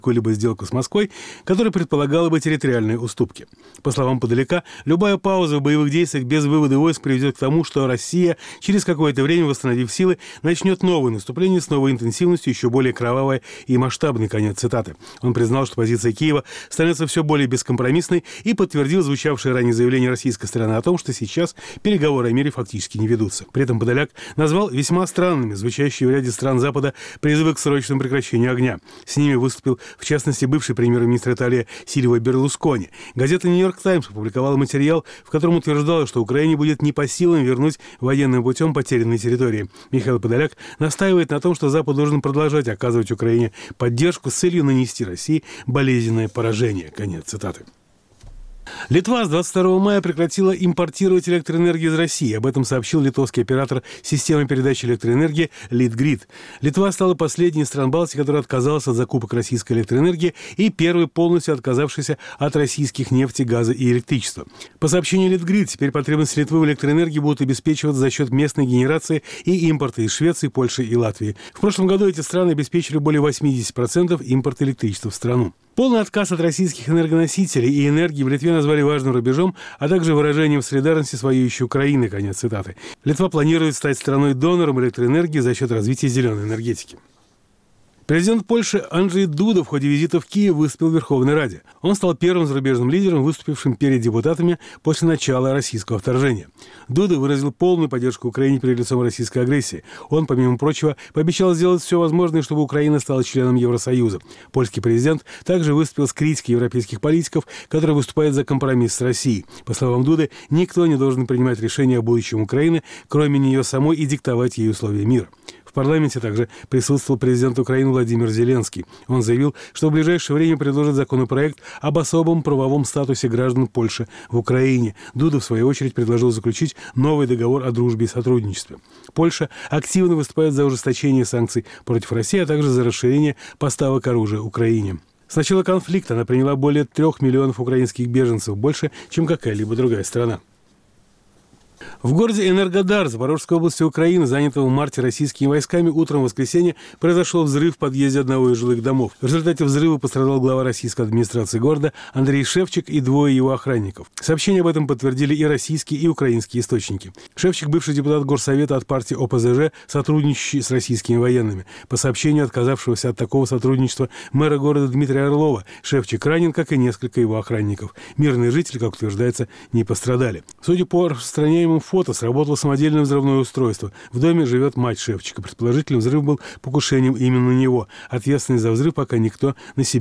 какую-либо сделку с Москвой, которая предполагала бы территориальные уступки. По словам Подоляка, любая пауза в боевых действиях без вывода войск приведет к тому, что Россия, через какое-то время, восстановив силы, начнет новое наступление с новой интенсивностью, еще более кровавое и масштабное. Конец цитаты. Он признал, что позиция Киева становится все более бескомпромиссной и подтвердил звучавшее ранее заявление российской стороны о том, что сейчас переговоры о мире фактически не ведутся. При этом Подоляк назвал весьма странными звучащие в ряде стран Запада призывы к срочному прекращению огня. С ними выступил, в частности, бывший премьер-министр Италии Сильвио Берлускони. Газета «Нью-Йорк Таймс» опубликовала материал, в котором утверждалось, что Украине будет не по силам вернуть военным путем потерянные территории. Михаил Подоляк настаивает на том, что Запад должен продолжать оказывать Украине поддержку с целью нанести России болезненное поражение. Конец цитаты. Литва с 22 мая прекратила импортировать электроэнергию из России. Об этом сообщил литовский оператор системы передачи электроэнергии Litgrid. Литва стала последней из стран Балтии, которая отказалась от закупок российской электроэнергии и первой полностью отказавшейся от российских нефти, газа и электричества. По сообщению Litgrid, теперь потребности Литвы в электроэнергии будут обеспечиваться за счет местной генерации и импорта из Швеции, Польши и Латвии. В прошлом году эти страны обеспечили более 80% импорта электричества в страну. Полный отказ от российских энергоносителей и энергии в Литве назвали важным рубежом, а также выражением солидарности с воюющей Украиной. Конец цитаты. Литва планирует стать страной-донором электроэнергии за счет развития зеленой энергетики. Президент Польши Анджей Дуда в ходе визита в Киев выступил в Верховной Раде. Он стал первым зарубежным лидером, выступившим перед депутатами после начала российского вторжения. Дуда выразил полную поддержку Украине перед лицом российской агрессии. Он, помимо прочего, пообещал сделать все возможное, чтобы Украина стала членом Евросоюза. Польский президент также выступил с критикой европейских политиков, которые выступают за компромисс с Россией. По словам Дуды, никто не должен принимать решения о будущем Украины, кроме нее самой, и диктовать ей условия мира. В парламенте также присутствовал президент Украины Владимир Зеленский. Он заявил, что в ближайшее время предложит законопроект об особом правовом статусе граждан Польши в Украине. Дуда, в свою очередь, предложил заключить новый договор о дружбе и сотрудничестве. Польша активно выступает за ужесточение санкций против России, а также за расширение поставок оружия Украине. С начала конфликта она приняла более 3 миллионов украинских беженцев, больше, чем какая-либо другая страна. В городе Энергодар Запорожской области Украины, занятого в марте российскими войсками, утром в воскресенье произошел взрыв в подъезде одного из жилых домов. В результате взрыва пострадал глава российской администрации города Андрей Шевчик и 2 его охранников. Сообщения об этом подтвердили и российские, и украинские источники. Шевчик – бывший депутат Горсовета от партии ОПЗЖ, сотрудничающий с российскими военными. По сообщению отказавшегося от такого сотрудничества мэра города Дмитрия Орлова, Шевчик ранен, как и несколько его охранников. Мирные жители, как утверждается, не пострадали. Судя по распространяемым фото, сработало самодельное взрывное устройство. В доме живет мать Шевчика. Предположительно, взрыв был покушением именно на него. Ответственность за взрыв пока никто на себя